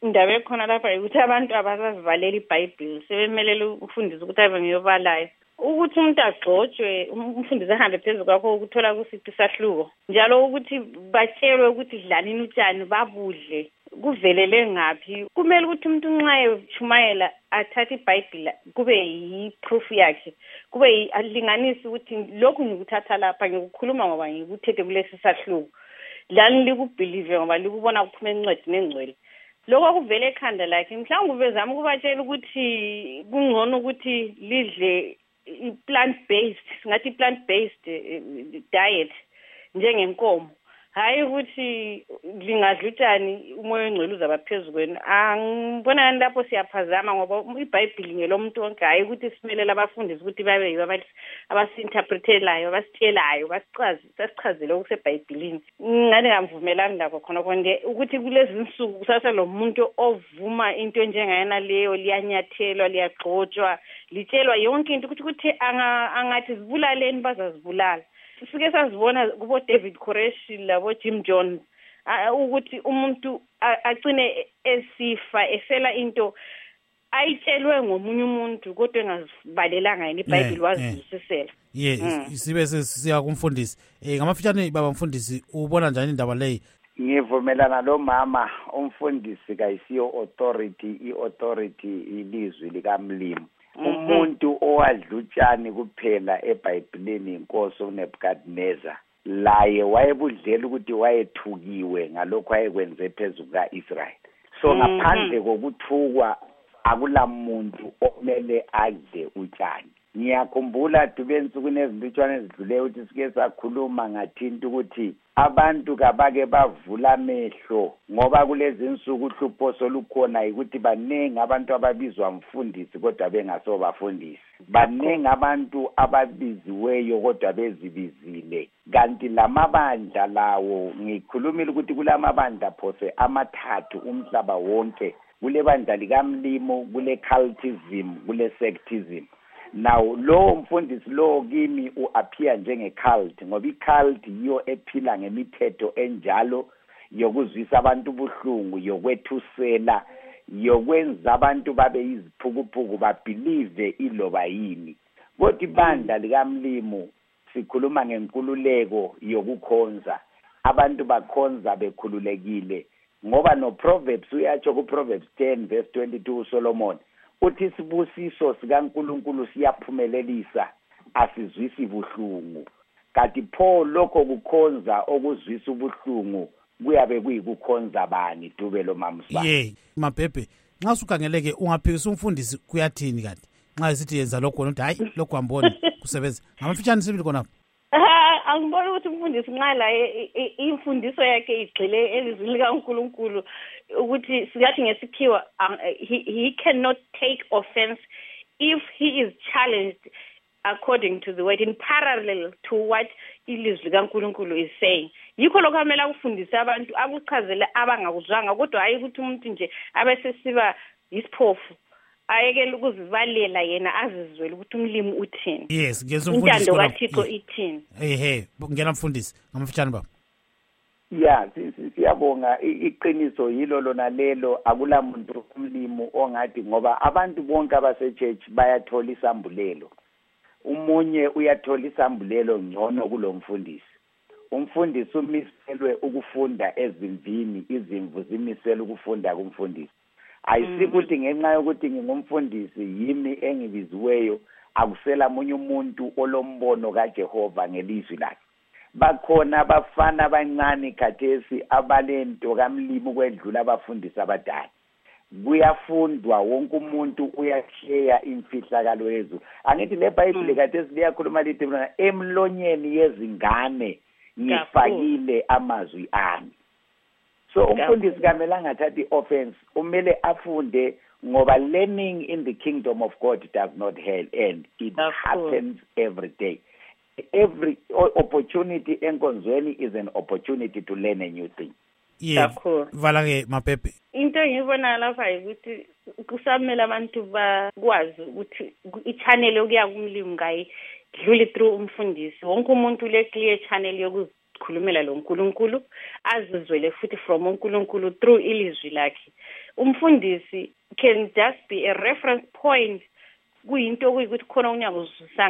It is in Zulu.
indaba ekhona lapha ukuthi abantu abasazivalela iBhayibheli sebemelele ufundisa ukuthi abe ngiyobalayo ukuthi umuntu agxotshwe umfundisi ahambe phezulu kwakho ukuthola kusiphi isahluko njalo ukuthi batshelwe ukuthi dlanini utshani babudle kuvelele ngaphi kumele ukuthi umuntu nxa echumayela athathe iBhayibheli kube yi-proof yakhe kube alinganisi ukuthi lokhu ngikuthatha lapha ngikukhuluma ngoba ngikuthethe kulesi sahluko lani likubhilive ngoba likubona kuphuma encwadini engcwele lokho kuvele ekhanda lakhe mhlawumbe bezama ukubatshela ukuthi kungcono ukuthi lidle i-plant based singathi i-plant based diet njengenkomo hayi ukuthi lingadla utshani umoya engcwele uzaba phezulu kwenu angibona ngani lapho siyaphazama ngoba iBhayibheli ngelomuntu wonke hayi ukuthi simelele abafundisi ukuthi babe yibo abasi-interpretelayo abasitshelayo basichazele okuseBhayibhelini ngani ngamvumelani lapho khona konke ukuthi kulezi insuku kusasa lo muntu ovuma into enjengayena leyo liyanyathelwa liyagxotshwa litshelwa yonke into ukuthi angathi zibulaleni bazazibulala sike sazibona kubo David Koresh labo Jim Jones ukuthi umuntu agcine esifa efela into ayitshelwe ngomunye umuntu kodwa engazibalelanga yini iBhayibheli wazisisela sibe siya kumfundisi ngamafitshane baba mfundisi ubona njani indaba leyi ngivumelana lo mama umfundisi kayisiyo authority i-authority ilizwi likamlimi umuntu owadla utshani kuphela eBhayibhelini inkosi uNebukadnezar laye wayebudlela ukuthi wayethukiwe ngalokho ayekwenze phezulu kaIsrael so ngaphandle kokuthukwa akulamuntu omele adle utshani ngiyakhumbula dubensukwini ezilutshwane ezidluleyo ukuthi sike sakhuluma ngathinta ukuthi abantu kabake bavula amehlo ngoba kulezi insuku uhlupho solukhona ukuthi baningi abantu ababizwa mfundisi kodwa bengaso bafundisi baningi abantu ababiziweyo kodwa bezibizile kanti lamabandla lawo ngikhulumile ukuthi kulamabandla phose amathathu umhlaba wonke kule bandla likamlimo kule cultism kule sectism now lo mfundisi lo kimi uappear njenge-cult ngoba i-cult yiyo ephila ngemithetho enjalo yokuzwisa abantu ubuhlungu yokwethusela yokwenza abantu babe yiziphukuphuku babhilive iloba yini kodwa ibandla likamlimo sikhuluma ngenkululeko yokukhonza abantu bakhonza bekhululekile ngoba no Proverbs uyatsho ku Proverbs 10 verse 22 uSolomon uthi isibusiso sikaNkulunkulu siyaphumelelisa asizwisi buhlungu kanti pho lokho kukhonza okuzwisa ubuhlungu kuyabe kuyikukhonza bani dube lo mamsa mabhebhe nxa usukhangeleke ungaphikisa umfundisi kuyathini kanti nxa esithi yenza lokho ukuthi hayi lokho amboni kusebenza ngamafitshane sibili khona angibona ukuthi umfundisi nxa la imfundiso yakhe igxile elizwini likaNkulunkulu ukuthi singathi ngesikhiwa he cannot take offense if he is challenged according to the word in parallel to what ilizwi likaNkulunkulu is saying yikho lokho amele akufundisa abantu akuchazele abangakuzwanga kodwa hayi ukuthi umuntu nje abesesiba isiphofu ayekele ukuzibalela yena azizwele ukuthi umlimi uthini ngiyeza umfundisi intando kaThixo ithini ngena mfundisi ngamafitshane baba siyabonga iqiniso yilo lona lelo akulamuntu umlimi ongathi ngoba abantu bonke abasechurch bayathola isambulelo umunye uyathola isambulelo ngcono kulomfundisi umfundisi umiselwe ukufunda ezimvini izimvu zimisela ukufunda kumfundisi ayisikuthi ngenxa yokuthi ngingumfundisi yimi engibiziweyo akusela munye umuntu olombono kaJehova ngelizwi lakhe bakhona abafana abancane khathesi abalento kamlimi ukwedlula abafundisi abadala kuyafundwa wonke umuntu uyashare imfihlakalo yezulu angithi leBhayibheli khathesi liyakhuluma lithi emlonyeni yezingane ngifakile amazwi ami so umfundisi kamelanga thathi offense umele afunde ngoba learning in the kingdom of God does not end it happens every day every opportunity enkonzweni is an opportunity to learn a new thing vala ke mabhebhe into engibona lapha ukuthi kusamele abantu bakwazi ukuthi i-channel okuya kumlimi ngayi dlule through umfundisi wonke umuntu le clear channel ukuzikhulumela lo nkulunkulu, azizwele futhi from unkulunkulu through ilizwi lakhe. Umfundisi can just be a reference point kuyinto okuyikuthi khona unyaka uzwisanga